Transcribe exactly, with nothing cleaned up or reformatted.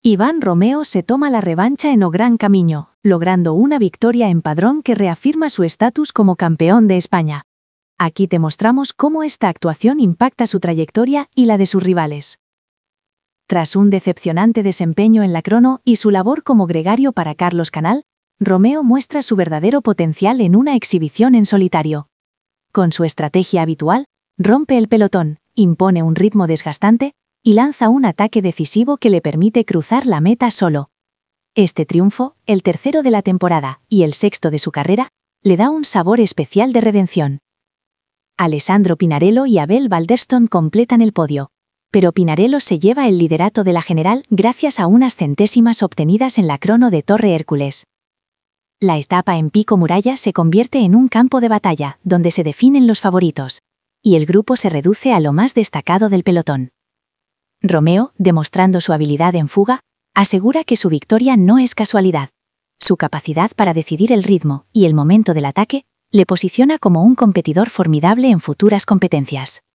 Iván Romeo se toma la revancha en O Gran Camino, logrando una victoria en Padrón que reafirma su estatus como campeón de España. Aquí te mostramos cómo esta actuación impacta su trayectoria y la de sus rivales. Tras un decepcionante desempeño en la crono y su labor como gregario para Carlos Canal, Romeo muestra su verdadero potencial en una exhibición en solitario. Con su estrategia habitual, rompe el pelotón, impone un ritmo desgastante y lanza un ataque decisivo que le permite cruzar la meta solo. Este triunfo, el tercero de la temporada y el sexto de su carrera, le da un sabor especial de redención. Alessandro Pinarello y Abel Balderston completan el podio, pero Pinarello se lleva el liderato de la general gracias a unas centésimas obtenidas en la crono de Torre Hércules. La etapa en Pico Muralla se convierte en un campo de batalla donde se definen los favoritos, y el grupo se reduce a lo más destacado del pelotón. Romeo, demostrando su habilidad en fuga, asegura que su victoria no es casualidad. Su capacidad para decidir el ritmo y el momento del ataque le posiciona como un competidor formidable en futuras competencias.